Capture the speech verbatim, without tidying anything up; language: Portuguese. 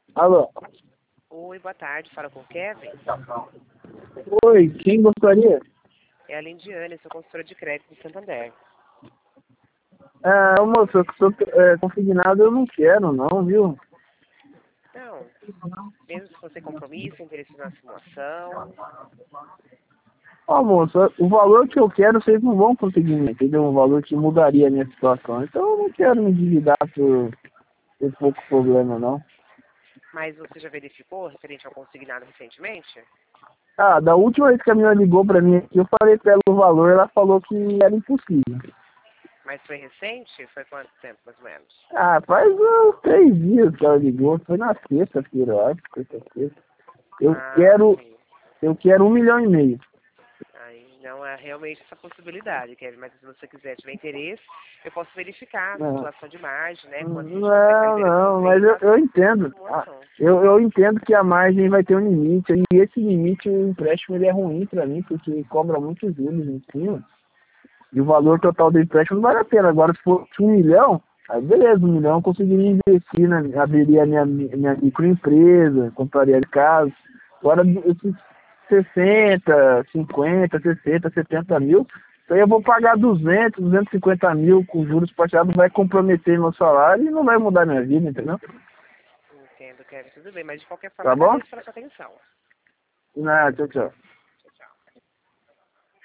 Alô? Oi, boa tarde. Fala com o Kevin? Oi, quem gostaria? É a Lindiane, sou consultora de crédito do Santander. É, moço, eu sou é, consignado, eu não quero não, viu? Não, mesmo se fosse compromisso, interesse na simulação. Ó, moço, o valor que eu quero vocês não vão conseguir, entendeu? Um valor que mudaria a minha situação. Então eu não quero me endividar por, por pouco problema, não. Mas você já verificou referente ao consignado recentemente? Ah, da última vez que a menina ligou pra mim aqui, eu falei pra ela o valor, ela falou que era impossível. Mas foi recente? Foi quanto tempo, mais ou menos? Ah, faz uns três dias que ela ligou, foi na sexta-feira, eu acho, sexta-feira. Eu Ah, quero, sim. eu quero um milhão e meio. Aí não é realmente essa possibilidade, Kevin. Mas se você quiser, tiver interesse, eu posso verificar a Não, situação de margem, né? Quanto a gente consegue estar não, liberando para não, você mas e eu, faço eu a entendo. Ah, simulação. Eu, eu entendo que a margem vai ter um limite, e esse limite, o empréstimo, ele é ruim para mim, porque cobra muitos juros em cima, e o valor total do empréstimo não vale a pena. Agora, se fosse um milhão, aí beleza, um milhão eu conseguiria investir, na, abriria a minha, minha microempresa, compraria casa. Agora, esses sessenta, cinquenta, sessenta, setenta mil, então eu vou pagar duzentos, duzentos e cinquenta mil com juros parciais, vai comprometer meu salário e não vai mudar minha vida, entendeu? Entendo, Kevin. Tudo bem, mas de qualquer forma, Tá bom? agradeço pela sua atenção. Não, tchau, tchau.